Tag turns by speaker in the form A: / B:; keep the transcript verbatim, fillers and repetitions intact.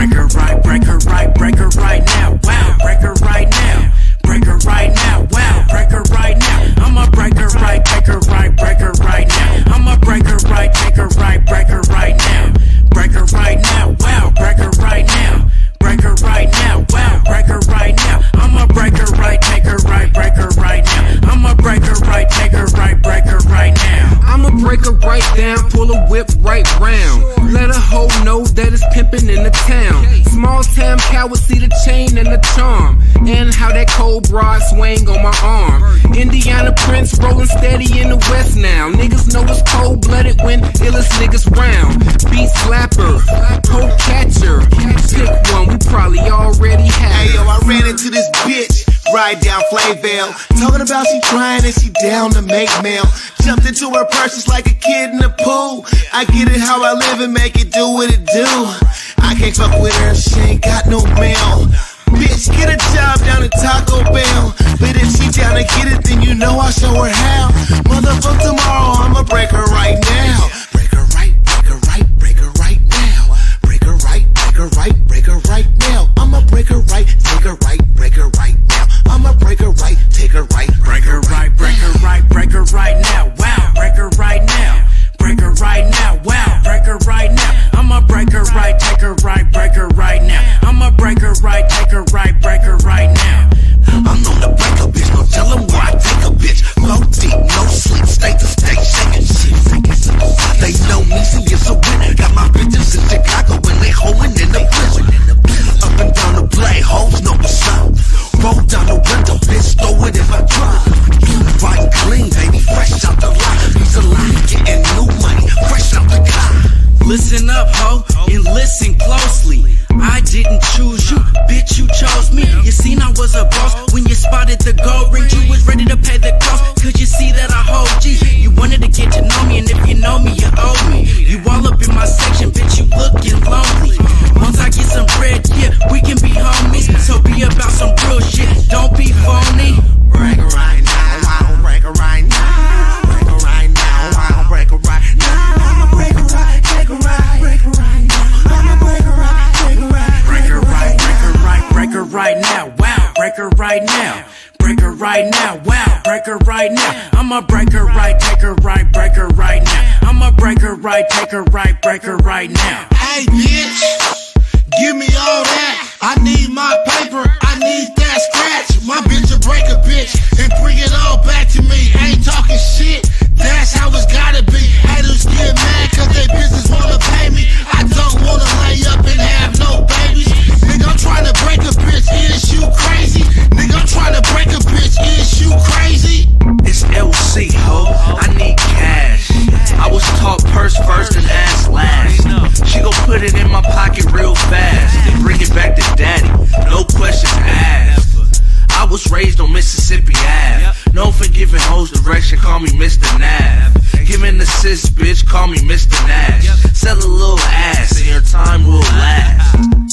A: break her right, break her right, break her right now. Wow, break her right now. Break her right now, wow, break her right now. I'ma break her right, take her right, break her right now. I'ma break her right, take her right, break her right now. Break her right now, wow, break her right now. Break her right now, wow, break her right now. I'ma break her right, take her right, break her right now. I'ma break her right, take her right, break her right now.
B: I'ma break her right down, pull a whip right round. Let a hoe know that it's pimpin' in the town. Small town cowards see the chain and the charm, and how that cold broad swing on my arm. Indiana Prince rollin' steady in the west now. Niggas know it's cold blooded when illest niggas round. Beat slapper, hoe catcher, pick one, we probably already have.
C: Hey yo, I ran into this bitch right down Flayville, talking about she trying and she down to make mail. Jumped into her purse just like a kid in the pool. I get it how I live and make it do what it do. I can't fuck with her if she ain't got no mail. Bitch, get a job down at Taco Bell. But if she down to get it, then you know I'll show her how. Motherfuck tomorrow, I'ma break her right now. Break her right, break her right, break her right now. Break her right, break her right, break her right now. I'ma break her right, take her right, break her right now. I'ma break her right, take her right,
A: break her right, break her right, break her right now. Wow, break her right now. Break her right now, wow, break her right now. I'ma break her right, take her right, break her right now. I'ma break her right, take her right, break her right now.
C: I'm on the break a bitch, no tell them where I take a bitch. Low deep, no sleep, state to state, shaking shit. They know me, see it's a winner. Got my bitches in Chicago when they hoeing in the prison. Up and down the play, hoes know what's up. Roll down the window, bitch, throw it in my trunk. Right clean, baby, fresh out the lot. He's alive, getting new money, fresh out the car.
A: Listen up, ho, and listen closely. I didn't choose you, bitch, you chose me. You seen I was a boss when you spotted the gold ring. You was ready to pay the cost, cause you see that I hold G. You wanted to get to know me, and if you know me, you owe me. You all up in my section, bitch, you looking lonely. Once I get some bread, yeah, we can be homies. So be about some real shit, don't be phony.
C: Break her right now, I don't break her right now. Break her right now, I don't break her right now. I'ma break her right, take her right, break her right now. I'ma break her right, take her right.
A: Break her right, break her right, break her right now. Wow, break her right now. Break her right now, wow, break her right now. I'ma break her right, take her right, break her right now. I'ma break her right, take her right, break her right now.
C: Hey bitch, give me all that. I need my paper, I need that scratch. My bitch will break a bitch and bring it all back to me. Ain't talking shit, that's how it's gotta be. Haters get mad cause they business wanna pay me. I don't wanna lay up and have no babies. Nigga, I'm trying to break a bitch, is you crazy? Nigga, I'm trying to break a bitch, is you crazy?
A: It's L C, ho, I need cash. I was taught purse first and ass last. She gon' put it in my pocket real fast, then bring it back to daddy, no questions asked. I was raised on Mississippi Ave, known for giving hoes direction, call me Mister Nav. Giving assist, bitch, call me Mister Nash. Sell a little ass and your time will last.